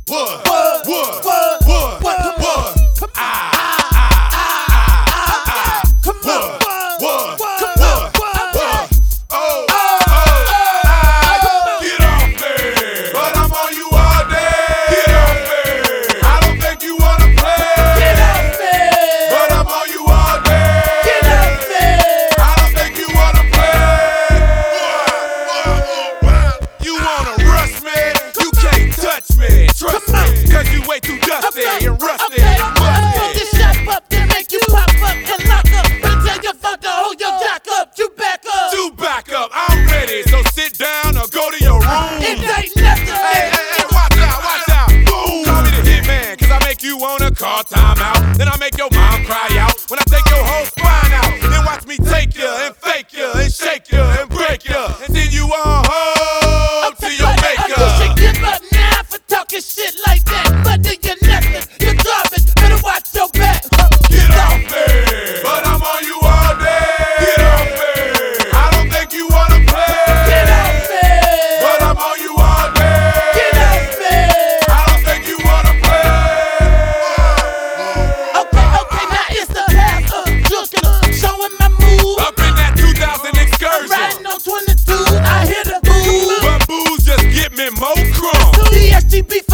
What? Trust me, cause you way too dusty and rusty. Get shut up, then make you pop up and lock up. And tell your fuck to hold your jack up. You back up. You back up, I'm ready. So sit down or go to your room. It ain't nothing. Hey, watch out. Boom. Call me the hitman, cause I make you wanna call time out. Then I make your mom cry out when I take your whole spine out. Then watch me take you and fake you and shake you and break you. And then you on hold to your maker. You should give up now for talking shit like that. But do you nothing, you're garbage. Better watch your back. Get off me, but I'm on you all day. Get off me, I don't think you wanna play. Get off me, but I'm on you all day. Get off me, I don't think you wanna play. Okay, now it's the path of juggler, showing my move. Up in that 2000 excursion, Riding on 22, I hear the boo. but booze just get me more crunk. DSGB